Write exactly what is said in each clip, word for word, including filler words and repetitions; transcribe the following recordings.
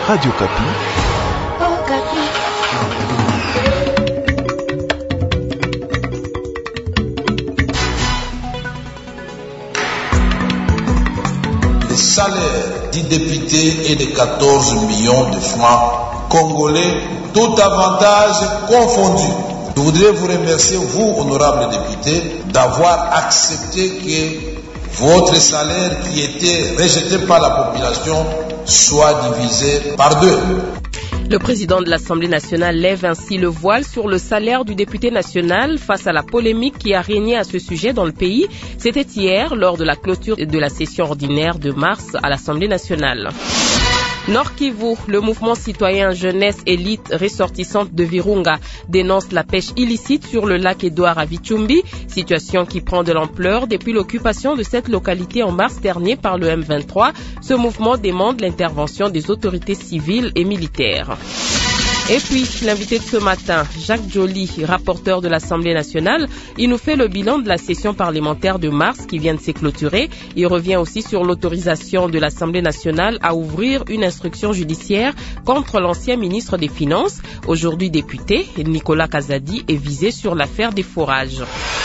Radio Kapi. Oh, Kapi. Le salaire du député est de quatorze millions de francs congolais, tout avantage confondu. Je voudrais vous remercier, vous, honorables députés, d'avoir accepté que votre salaire qui était rejeté par la population soit divisé par deux. Le président de l'Assemblée nationale lève ainsi le voile sur le salaire du député national face à la polémique qui a régné à ce sujet dans le pays. C'était hier lors de la clôture de la session ordinaire de mars à l'Assemblée nationale. Nord Kivu, le mouvement citoyen Jeunesse Élite ressortissante de Virunga dénonce la pêche illicite sur le lac Édouard à Vichumbi, situation qui prend de l'ampleur depuis l'occupation de cette localité en mars dernier par le M vingt-trois. Ce mouvement demande l'intervention des autorités civiles et militaires. Et puis, l'invité de ce matin, Jacques Joly, rapporteur de l'Assemblée nationale, il nous fait le bilan de la session parlementaire de mars qui vient de s'éclôturer. Il revient aussi sur l'autorisation de l'Assemblée nationale à ouvrir une instruction judiciaire contre l'ancien ministre des Finances. Aujourd'hui député, Nicolas Kazadi est visé sur l'affaire des forages.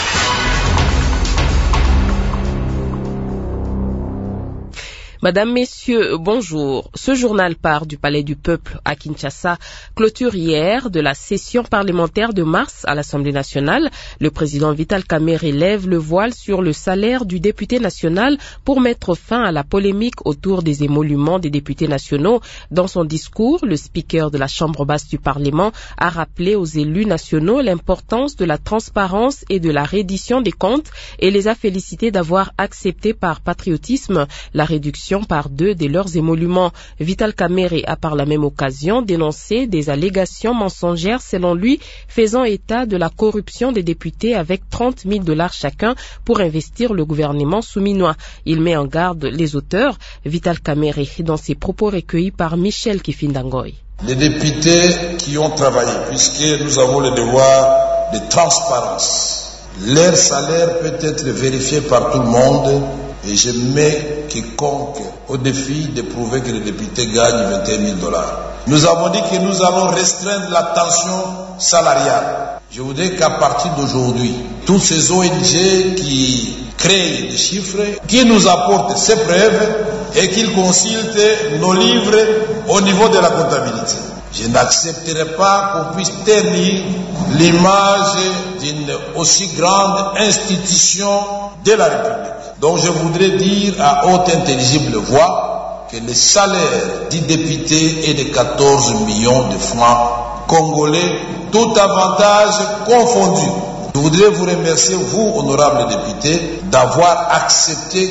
Madame, Messieurs, bonjour. Ce journal part du Palais du Peuple à Kinshasa, clôture hier de la session parlementaire de mars à l'Assemblée nationale. Le président Vital Kamerhe lève le voile sur le salaire du député national pour mettre fin à la polémique autour des émoluments des députés nationaux. Dans son discours, le speaker de la Chambre basse du Parlement a rappelé aux élus nationaux l'importance de la transparence et de la reddition des comptes et les a félicités d'avoir accepté par patriotisme la réduction par deux de leurs émoluments. Vital Kamerhe a par la même occasion dénoncé des allégations mensongères selon lui faisant état de la corruption des députés avec trente mille dollars chacun pour investir le gouvernement souminois. Il met en garde les auteurs. Vital Kamerhe dans ses propos recueillis par Michel Kifindangoy. Les députés qui ont travaillé, puisque nous avons le devoir de transparence, leur salaire peut être vérifié par tout le monde. Et je mets quiconque au défi de prouver que les députés gagnent vingt et un mille dollars. Nous avons dit que nous allons restreindre la tension salariale. Je voudrais qu'à partir d'aujourd'hui, toutes ces O N G qui créent des chiffres, qui nous apportent ces preuves et qu'ils consultent nos livres au niveau de la comptabilité. Je n'accepterai pas qu'on puisse ternir l'image d'une aussi grande institution de la République. Donc je voudrais dire à haute intelligible voix que le salaire du député est de quatorze millions de francs congolais, tout avantage confondu. Je voudrais vous remercier, vous, honorables députés, d'avoir accepté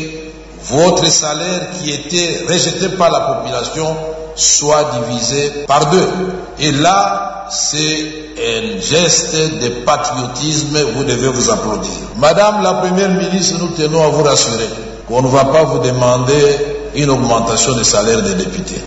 que votre salaire qui était rejeté par la population soit divisé par deux. Et là, c'est un geste de patriotisme, vous devez vous applaudir. Madame la Première ministre, nous tenons à vous rassurer qu'on ne va pas vous demander une augmentation des salaires des députés.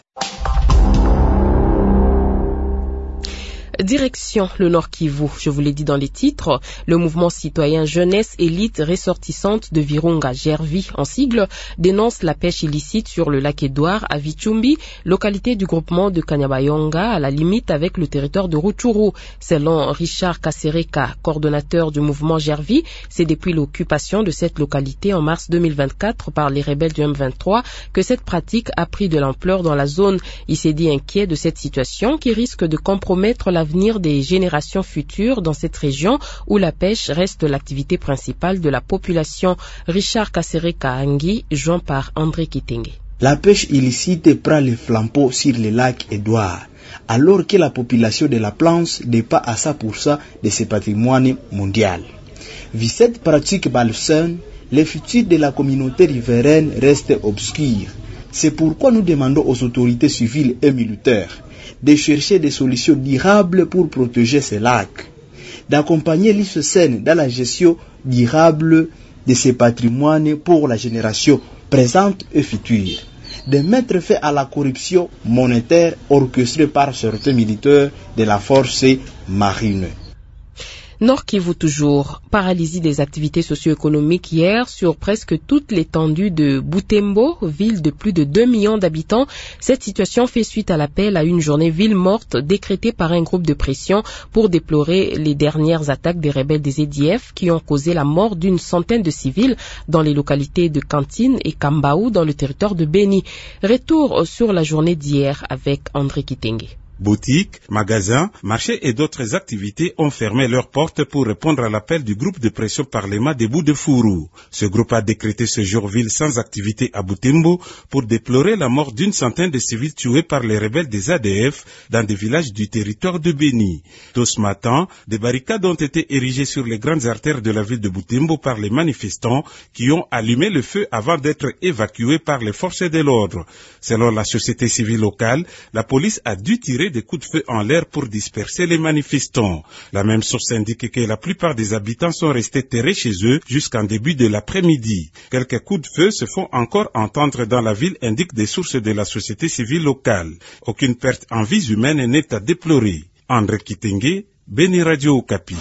Direction le Nord Kivu, je vous l'ai dit dans les titres, le mouvement citoyen Jeunesse Élite ressortissante de Virunga, Gervi en sigle, dénonce la pêche illicite sur le lac Édouard à Vichumbi, localité du groupement de Kanyabayonga à la limite avec le territoire de Rutshuru. Selon Richard Kasereka, coordonnateur du mouvement Gervi, c'est depuis l'occupation de cette localité en mars deux mille vingt-quatre par les rebelles du M vingt-trois que cette pratique a pris de l'ampleur dans la zone. Il s'est dit inquiet de cette situation qui risque de compromettre la l'avenir des générations futures dans cette région où la pêche reste l'activité principale de la population. Richard Kasereka Angi, joint par André Kitenge. La pêche illicite prend le flambeau sur le lac Édouard, alors que la population de la planche dépasse à cent pour cent de ce patrimoine mondial. Vu cette pratique malsaine, le futur de la communauté riveraine reste obscur. C'est pourquoi nous demandons aux autorités civiles et militaires de chercher des solutions durables pour protéger ces lacs, d'accompagner l'I S S N dans la gestion durable de ces patrimoines pour la génération présente et future, de mettre fin à la corruption monétaire orchestrée par certains militaires de la force marine. Nord Kivu toujours. Paralysie des activités socio-économiques hier sur presque toute l'étendue de Butembo, ville de plus de deux millions d'habitants. Cette situation fait suite à l'appel à une journée ville morte décrétée par un groupe de pression pour déplorer les dernières attaques des rebelles des A D F qui ont causé la mort d'une centaine de civils dans les localités de Kantine et Kambaou dans le territoire de Beni. Retour sur la journée d'hier avec André Kitenge. Boutiques, magasins, marchés et d'autres activités ont fermé leurs portes pour répondre à l'appel du groupe de pression Parlement des Bouts de Fourou. Ce groupe a décrété ce jour ville sans activité à Butembo pour déplorer la mort d'une centaine de civils tués par les rebelles des A D F dans des villages du territoire de Beni. Tôt ce matin, des barricades ont été érigées sur les grandes artères de la ville de Butembo par les manifestants qui ont allumé le feu avant d'être évacués par les forces de l'ordre. Selon la société civile locale, la police a dû tirer des coups de feu en l'air pour disperser les manifestants. La même source indique que la plupart des habitants sont restés terrés chez eux jusqu'en début de l'après-midi. Quelques coups de feu se font encore entendre dans la ville, indiquent des sources de la société civile locale. Aucune perte en vies humaines n'est à déplorer. André Kitenge, Beni Radio Okapi.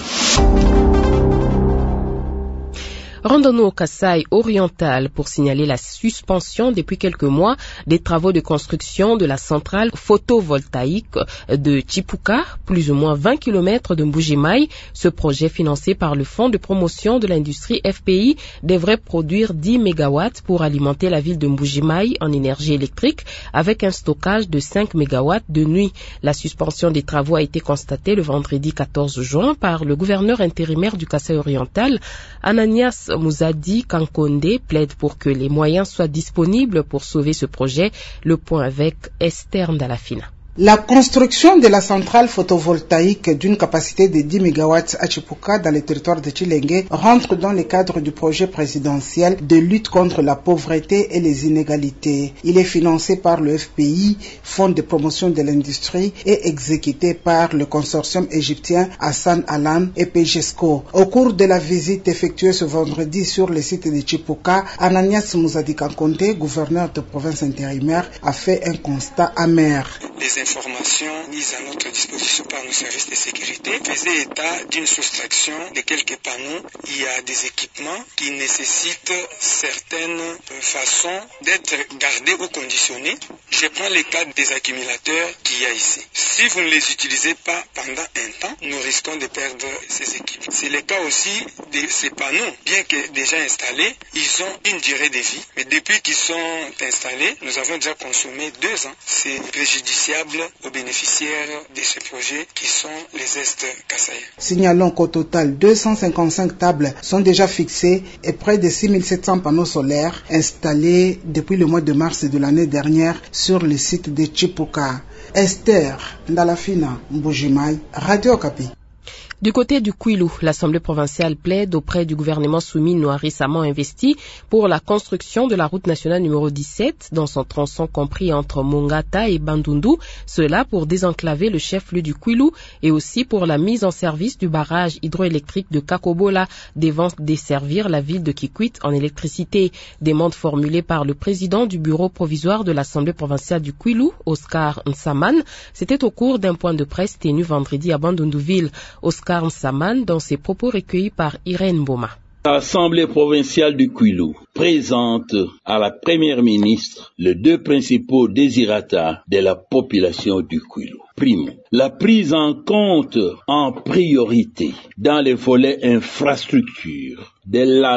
Rendons-nous au Kasaï oriental pour signaler la suspension depuis quelques mois des travaux de construction de la centrale photovoltaïque de Chipuka, plus ou moins vingt kilomètres de Mbujimaï. Ce projet financé par le Fonds de promotion de l'industrie F P I devrait produire dix mégawatts pour alimenter la ville de Mbujimaï en énergie électrique avec un stockage de cinq mégawatts de nuit. La suspension des travaux a été constatée le vendredi quatorze juin par le gouverneur intérimaire du Kasaï oriental, Ananias Mouzadi Kankonde, plaide pour que les moyens soient disponibles pour sauver ce projet. Le point avec Esther Ndalafina. La construction de la centrale photovoltaïque d'une capacité de dix mégawatts à Chipuka dans le territoire de Chilenge rentre dans le cadre du projet présidentiel de lutte contre la pauvreté et les inégalités. Il est financé par le F P I, Fonds de promotion de l'industrie, et exécuté par le consortium égyptien Hassan Alam et Pegesco. Au cours de la visite effectuée ce vendredi sur le site de Chipuka, Ananias Mouzadi Kankonde, gouverneur de province intérimaire, a fait un constat amer. Les informations mises à notre disposition par nos services de sécurité faisaient état d'une soustraction de quelques panneaux. Il y a des équipements qui nécessitent certaines façons d'être gardés ou conditionnés. Je prends le cas des accumulateurs qu'il y a ici. Si vous ne les utilisez pas pendant un temps, nous risquons de perdre ces équipements. C'est le cas aussi de ces panneaux. Bien que déjà installés, ils ont une durée de vie. Mais depuis qu'ils sont installés, nous avons déjà consommé deux ans. C'est préjudiciable aux bénéficiaires de ce projet qui sont les Est Kasaïens. Signalons qu'au total, deux cent cinquante-cinq tables sont déjà fixées et près de six mille sept cents panneaux solaires installés depuis le mois de mars de l'année dernière sur le site de Chipuka. Esther Ndalafina, Mbujimaï, Radio Okapi. Du côté du Kwilu, l'Assemblée provinciale plaide auprès du gouvernement Soumis-Noir récemment investi pour la construction de la route nationale numéro dix-sept dans son tronçon compris entre Mongata et Bandundu, cela pour désenclaver le chef-lieu du Kwilu et aussi pour la mise en service du barrage hydroélectrique de Kakobola devant desservir la ville de Kikwit en électricité. Demande formulée par le président du bureau provisoire de l'Assemblée provinciale du Kwilu, Oscar Nsaman. C'était au cours d'un point de presse tenu vendredi à Bandunduville. Oscar Nsaman dans ses propos recueillis par Irène Boma. L'Assemblée provinciale du Kwilu présente à la Première ministre les deux principaux désirata de la population du Kwilu. Prime, la prise en compte en priorité dans les volets infrastructures de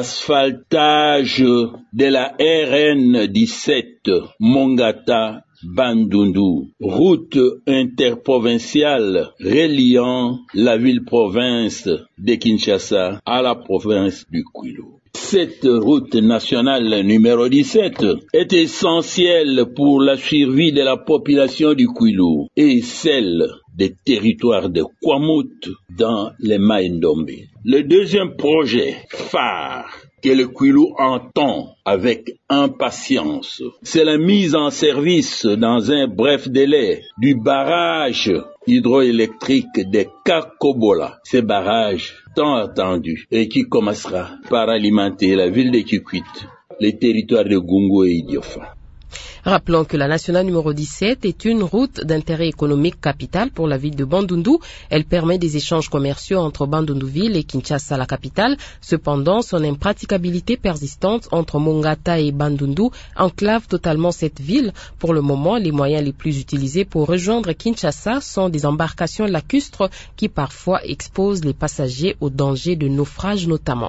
l'asphaltage de la R N dix-sept Mongata Bandundu, route interprovinciale reliant la ville-province de Kinshasa à la province du Kwilu. Cette route nationale numéro dix-sept est essentielle pour la survie de la population du Kwilu et celle des territoires de Kwamut dans les Maïndombe. Le deuxième projet phare que le Kwilu entend avec impatience, c'est la mise en service dans un bref délai du barrage hydroélectrique de Kakobola. Ce barrage tant attendu et qui commencera par alimenter la ville de Kikwit, les territoires de Gungu et Idiofa. Rappelons que la nationale numéro dix-sept est une route d'intérêt économique capital pour la ville de Bandundu. Elle permet des échanges commerciaux entre Bandundu-ville et Kinshasa, la capitale. Cependant, son impraticabilité persistante entre Mongata et Bandundu enclave totalement cette ville. Pour le moment, les moyens les plus utilisés pour rejoindre Kinshasa sont des embarcations lacustres qui parfois exposent les passagers au danger de naufrage notamment.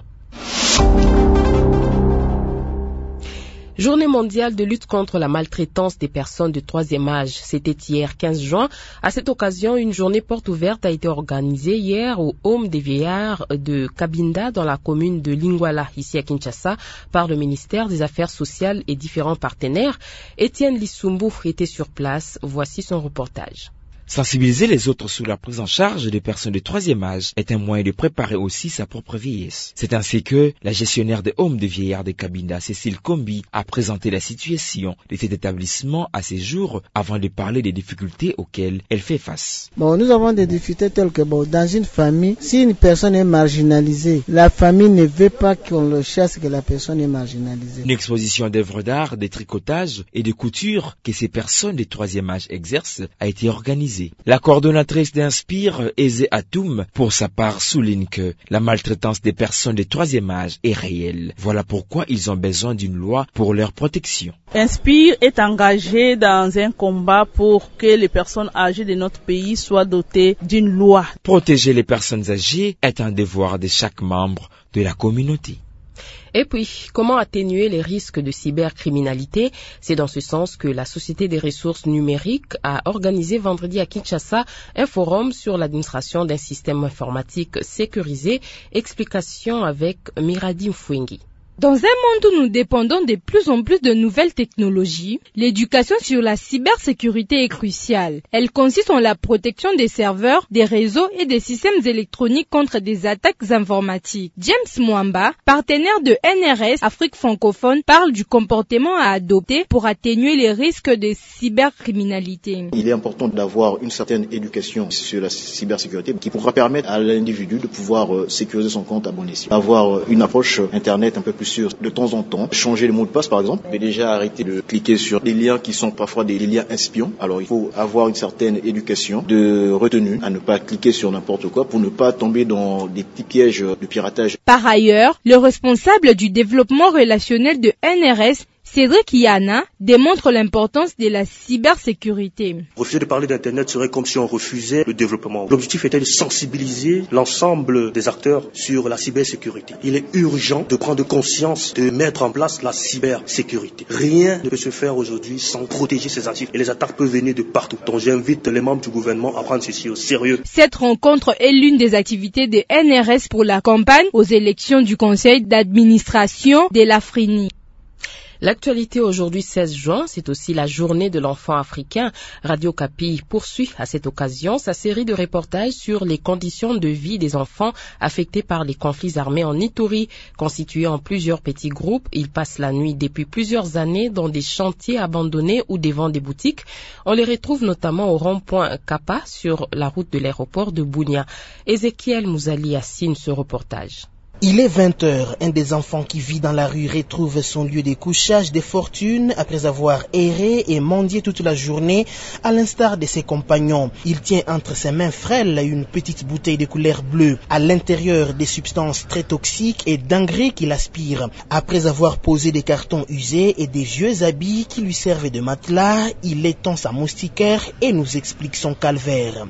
Journée mondiale de lutte contre la maltraitance des personnes de troisième âge. C'était hier quinze juin. À cette occasion, une journée porte ouverte a été organisée hier au Home des Vieillards de Kabinda dans la commune de Lingwala, ici à Kinshasa, par le ministère des Affaires sociales et différents partenaires. Étienne Lissumbu était sur place. Voici son reportage. Sensibiliser les autres sur la prise en charge des personnes de troisième âge est un moyen de préparer aussi sa propre vieillesse. C'est ainsi que la gestionnaire des Homes de Vieillards de Kabinda, Cécile Kombi, a présenté la situation de cet établissement à ses jours avant de parler des difficultés auxquelles elle fait face. Bon, nous avons des difficultés telles que bon, dans une famille, si une personne est marginalisée, la famille ne veut pas qu'on le chasse que la personne est marginalisée. Une exposition d'œuvres d'art, de tricotage et de couture que ces personnes de troisième âge exercent a été organisée. La coordonnatrice d'Inspire, Eze Atoum, pour sa part souligne que la maltraitance des personnes de troisième âge est réelle. Voilà pourquoi ils ont besoin d'une loi pour leur protection. Inspire est engagé dans un combat pour que les personnes âgées de notre pays soient dotées d'une loi. Protéger les personnes âgées est un devoir de chaque membre de la communauté. Et puis, comment atténuer les risques de cybercriminalité? C'est dans ce sens que la Société des ressources numériques a organisé vendredi à Kinshasa un forum sur l'administration d'un système informatique sécurisé. Explication avec Miradi Mfwengi. Dans un monde où nous dépendons de plus en plus de nouvelles technologies, l'éducation sur la cybersécurité est cruciale. Elle consiste en la protection des serveurs, des réseaux et des systèmes électroniques contre des attaques informatiques. James Mwamba, partenaire de N R S Afrique francophone, parle du comportement à adopter pour atténuer les risques de cybercriminalité. Il est important d'avoir une certaine éducation sur la cybersécurité qui pourra permettre à l'individu de pouvoir euh, sécuriser son compte à bon escient. Avoir euh, une approche Internet un peu plus sûr de temps en temps, changer le mot de passe par exemple, mais déjà arrêter de cliquer sur des liens qui sont parfois des liens espions. Alors il faut avoir une certaine éducation de retenue à ne pas cliquer sur n'importe quoi pour ne pas tomber dans des petits pièges de piratage. Par ailleurs, le responsable du développement relationnel de N R S, Cédric Yana, démontre l'importance de la cybersécurité. Refuser de parler d'Internet serait comme si on refusait le développement. L'objectif était de sensibiliser l'ensemble des acteurs sur la cybersécurité. Il est urgent de prendre conscience de mettre en place la cybersécurité. Rien ne peut se faire aujourd'hui sans protéger ces actifs et les attaques peuvent venir de partout. Donc j'invite les membres du gouvernement à prendre ceci au sérieux. Cette rencontre est l'une des activités de N R S pour la campagne aux élections du conseil d'administration de l'Afrique. L'actualité aujourd'hui seize juin, c'est aussi la journée de l'enfant africain. Radio Kapi poursuit à cette occasion sa série de reportages sur les conditions de vie des enfants affectés par les conflits armés en Ituri. Constitués en plusieurs petits groupes, ils passent la nuit depuis plusieurs années dans des chantiers abandonnés ou devant des boutiques. On les retrouve notamment au rond-point Kappa sur la route de l'aéroport de Bunia. Ezekiel Mouzali assigne ce reportage. Il est vingt heures. Un des enfants qui vit dans la rue retrouve son lieu de couchage de fortune après avoir erré et mendié toute la journée, à l'instar de ses compagnons. Il tient entre ses mains frêles une petite bouteille de couleur bleue, à l'intérieur des substances très toxiques et d'engrais qu'il aspire. Après avoir posé des cartons usés et des vieux habits qui lui servaient de matelas, il étend sa moustiquaire et nous explique son calvaire.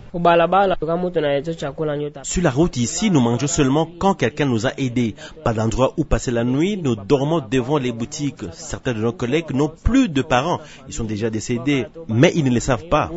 Sur la route ici, nous mangeons seulement quand quelqu'un nous a aidés. Pas d'endroit où passer la nuit, nous dormons devant les boutiques. Certains de nos collègues n'ont plus de parents. Ils sont déjà décédés, mais ils ne le savent pas.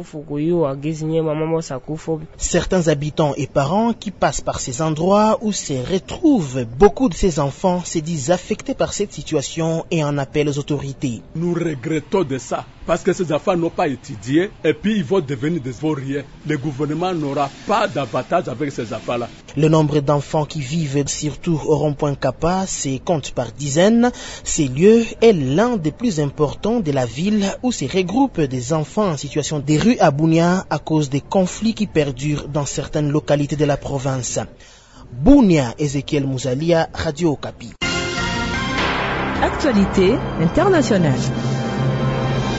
Certains habitants et parents qui passent par ces endroits où se retrouvent beaucoup de ces enfants se disent affectés par cette situation et en appellent aux autorités. Nous regrettons de ça, parce que ces enfants n'ont pas étudié et puis ils vont devenir des vauriens. Le gouvernement n'aura pas d'avantage avec ces enfants-là. Le nombre d'enfants qui vivent surtout au rond-point Kappa se compte par dizaines. Ce lieu est l'un des plus importants de la ville où se regroupent des enfants en situation de rue à Bunia à cause des conflits qui perdurent dans certaines localités de la province. Bunia, Ezekiel Mouzalia, Radio Kapi. Actualité internationale.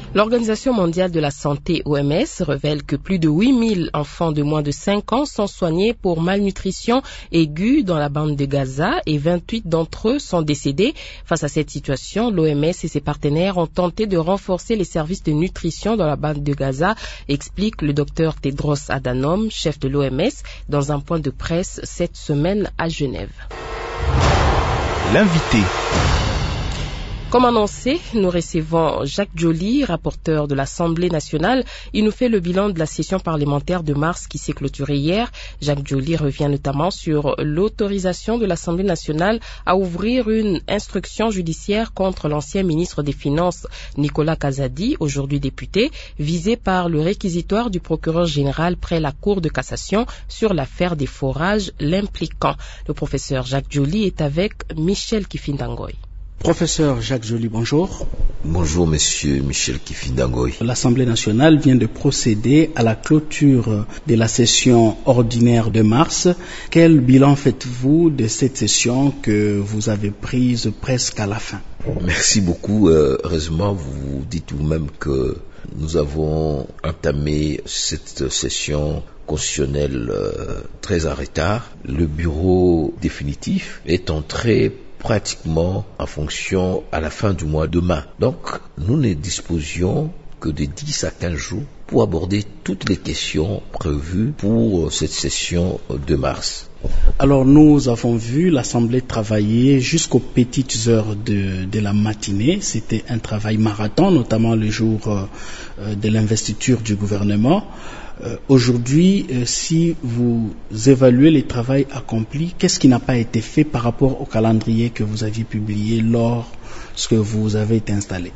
L'Organisation mondiale de la santé, O M S, révèle que plus de huit mille enfants de moins de cinq ans sont soignés pour malnutrition aiguë dans la bande de Gaza et vingt-huit d'entre eux sont décédés. Face à cette situation, l'O M S et ses partenaires ont tenté de renforcer les services de nutrition dans la bande de Gaza, explique le docteur Tedros Adhanom, chef de l'O M S, dans un point de presse cette semaine à Genève. L'invité. Comme annoncé, nous recevons Jacques Joly, rapporteur de l'Assemblée nationale. Il nous fait le bilan de la session parlementaire de mars qui s'est clôturée hier. Jacques Joly revient notamment sur l'autorisation de l'Assemblée nationale à ouvrir une instruction judiciaire contre l'ancien ministre des Finances Nicolas Kazadi, aujourd'hui député, visé par le réquisitoire du procureur général près la Cour de cassation sur l'affaire des forages l'impliquant. Le professeur Jacques Joly est avec Michel Kifindangoy. Professeur Jacques Joly, bonjour. Bonjour, monsieur Michel Kifindangoy. L'Assemblée nationale vient de procéder à la clôture de la session ordinaire de mars. Quel bilan faites-vous de cette session que vous avez prise presque à la fin? Merci beaucoup. Euh, heureusement, vous dites vous-même que nous avons entamé cette session constitutionnelle euh, très en retard. Le bureau définitif est entré pratiquement en fonction à la fin du mois de mai. Donc, nous ne disposions que de dix à quinze jours pour aborder toutes les questions prévues pour cette session de mars. Alors, nous avons vu l'Assemblée travailler jusqu'aux petites heures de, de la matinée. C'était un travail marathon, notamment le jour euh, de l'investiture du gouvernement. Euh, aujourd'hui, euh, si vous évaluez le travail accompli, qu'est-ce qui n'a pas été fait par rapport au calendrier que vous aviez publié lorsque vous avez été installé?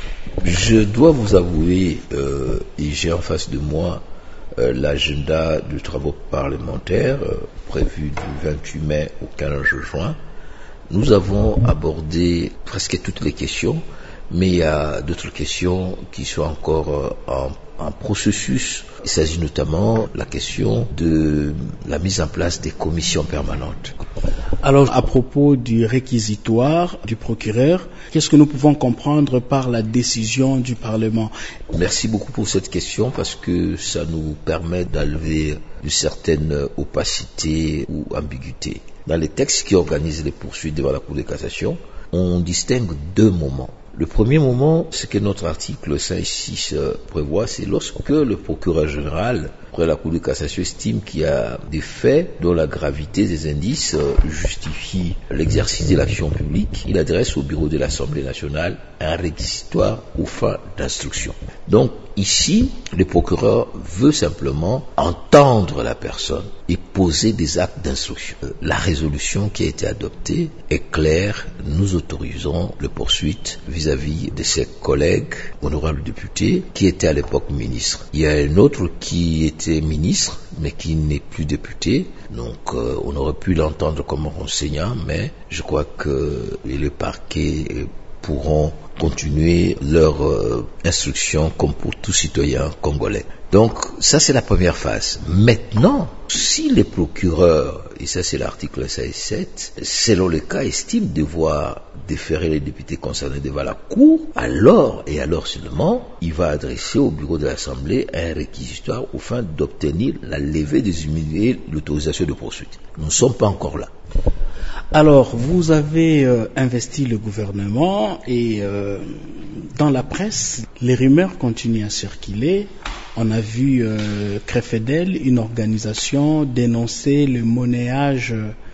Je dois vous avouer, euh, et j'ai en face de moi euh, l'agenda de travaux parlementaires euh, prévu du vingt-huit mai au quinze juin. Nous avons abordé presque toutes les questions, mais il y a d'autres questions qui sont encore euh, en un processus. Il s'agit notamment de la question de la mise en place des commissions permanentes. Alors, à propos du réquisitoire du procureur, qu'est-ce que nous pouvons comprendre par la décision du Parlement? Merci beaucoup pour cette question parce que ça nous permet d'enlever une certaine opacité ou ambiguïté. Dans les textes qui organisent les poursuites devant la Cour de cassation, on distingue deux moments. Le premier moment, ce que notre article cinq six prévoit, c'est lorsque le procureur général, après la Cour de cassation, estime qu'il y a des faits dont la gravité des indices justifie l'exercice de l'action publique, il adresse au bureau de l'Assemblée nationale un réquisitoire aux fins d'instruction. Donc, ici, le procureur veut simplement entendre la personne et poser des actes d'instruction. La résolution qui a été adoptée est claire. Nous autorisons le poursuite vis-à-vis de ses collègues honorables députés qui étaient à l'époque ministres. Il y a un autre qui était ministre mais qui n'est plus député. Donc euh, on aurait pu l'entendre comme enseignant, mais je crois que le parquet pourront continuer leur euh, instruction comme pour tout citoyen congolais. Donc ça c'est la première phase. Maintenant, si les procureurs, et ça c'est l'article cinq sept, selon le cas estiment devoir déférer les députés concernés devant la Cour, alors et alors seulement, il va adresser au bureau de l'Assemblée un réquisitoire aux fins d'obtenir la levée des immunités et l'autorisation de poursuite. Nous ne sommes pas encore là. Alors, vous avez euh, investi le gouvernement et euh, dans la presse, les rumeurs continuent à circuler. On a vu euh, Crefedel, une organisation, dénoncer le monnayage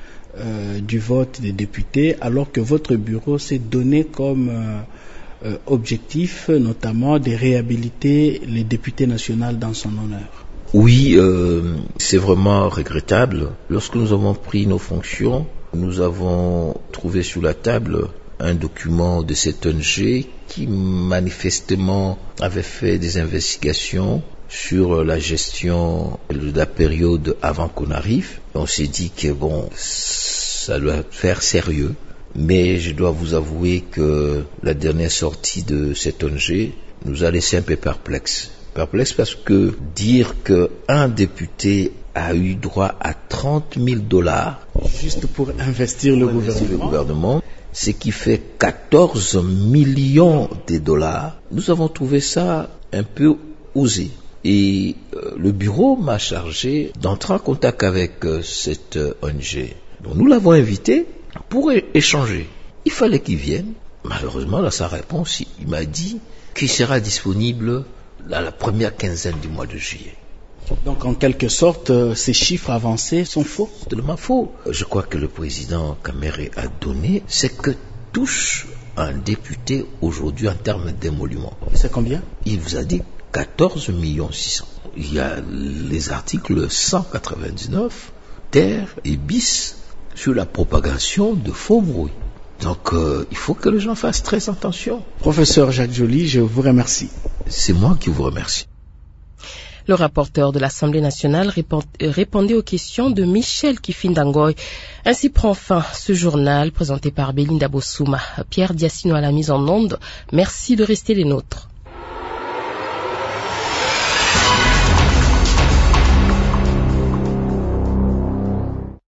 euh, du vote des députés, alors que votre bureau s'est donné comme euh, euh, objectif, notamment, de réhabiliter les députés nationaux dans son honneur. Oui, euh, c'est vraiment regrettable. Lorsque nous avons pris nos fonctions, nous avons trouvé sur la table un document de cette O N G qui manifestement avait fait des investigations sur la gestion de la période avant qu'on arrive. On s'est dit que bon, ça doit faire sérieux. Mais je dois vous avouer que la dernière sortie de cette O N G nous a laissé un peu perplexes. Perplexe parce que dire qu'un député a eu droit à trente mille dollars juste pour investir le, pour investir gouvernement. le gouvernement, ce qui fait quatorze millions de dollars. Nous avons trouvé ça un peu osé. Et euh, le bureau m'a chargé d'entrer en contact avec euh, cette euh, O N G. Donc nous l'avons invité pour é- échanger. Il fallait qu'il vienne. Malheureusement, dans sa réponse, il m'a dit qu'il sera disponible dans la première quinzaine du mois de juillet. Donc en quelque sorte, euh, ces chiffres avancés sont faux? Totalement faux. Je crois que le président Kamere a donné ce que touche un député aujourd'hui en termes d'émolument. C'est combien? Il vous a dit quatorze millions six cents. Il y a les articles cent quatre-vingt-dix-neuf, terre et bis sur la propagation de faux bruits. Donc euh, il faut que les gens fassent très attention. Professeur Jacques Joly, je vous remercie. C'est moi qui vous remercie. Le rapporteur de l'Assemblée nationale répondait aux questions de Michel Kifindangoy. Ainsi prend fin ce journal présenté par Belinda Bossouma. Pierre Diassino à la mise en onde. Merci de rester les nôtres.